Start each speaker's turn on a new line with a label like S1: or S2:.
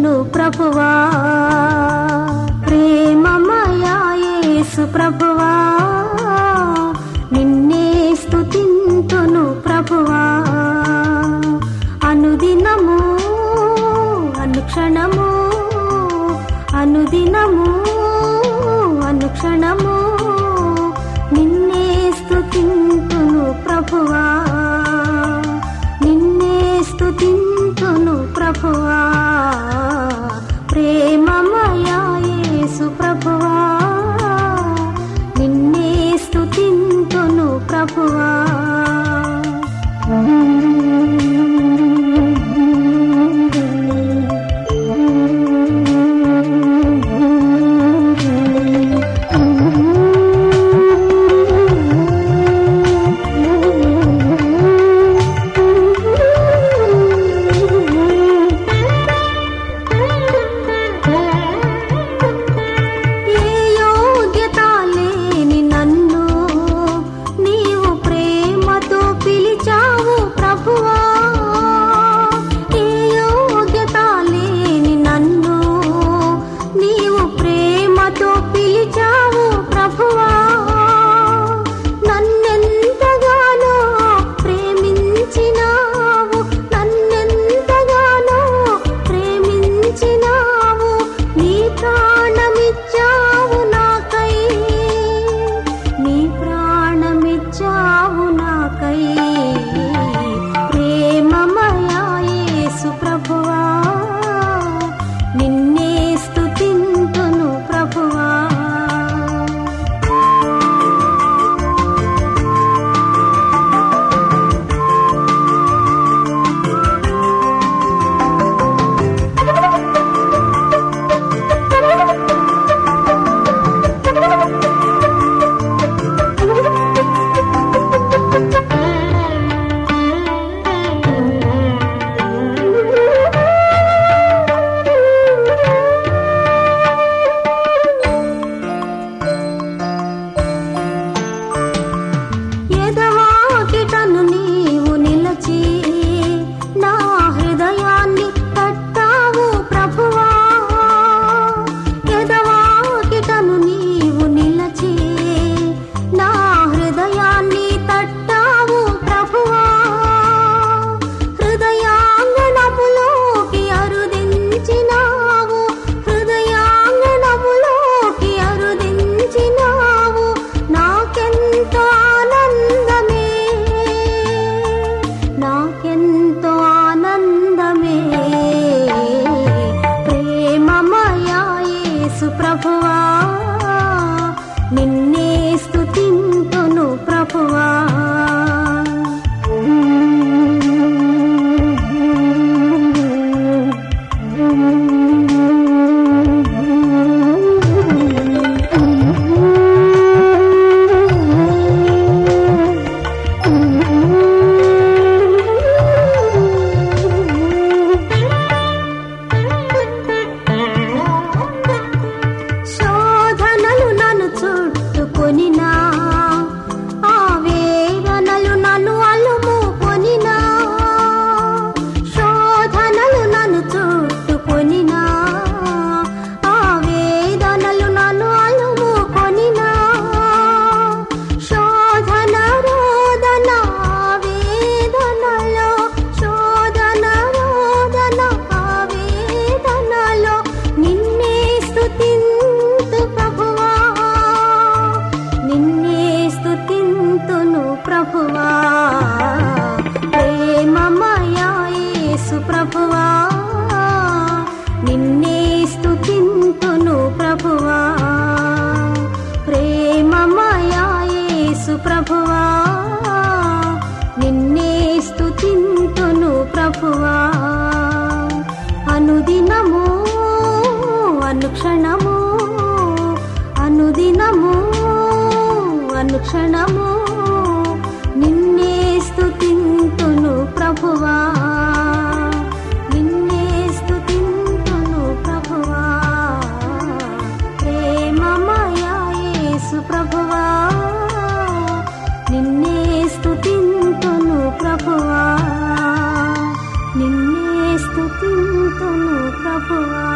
S1: స్తుతింతును ప్రభువా, ప్రేమమయా యేసు ప్రభువా, నిన్నే స్తుతింతును ప్రభువా. అనుదినము అనుక్షణము, అనుదినము అనుక్షణము నిన్నే స్తుతింతును ప్రభువా, నిన్నే స్తుతింతును ప్రభువా, ప్రేమమయా యేసు ప్రభువా, నిన్నే స్తుతింతును ప్రభువా. ప్రభువా, నిన్నే స్తుతింతును ప్రభువా. ప్రభువా, ప్రేమమయా యేసు ప్రభువా, నిన్నే స్తుతింతును ప్రభువా, ప్రేమమయా యేసు ప్రభువా, నిన్నే స్తుతింతును ప్రభువా. అనుదినము అనుక్షణము, అనుదినము అనుక్షణము నిన్నే స్తుతింతును ప్రభువా, నిన్నే స్తుతింతును ప్రభువా, ప్రేమమయా యేసు ప్రభువా, నిన్నే స్తుతింతును ప్రభువా, నిన్నే స్తుతింతును ప్రభువా. ప్రభువా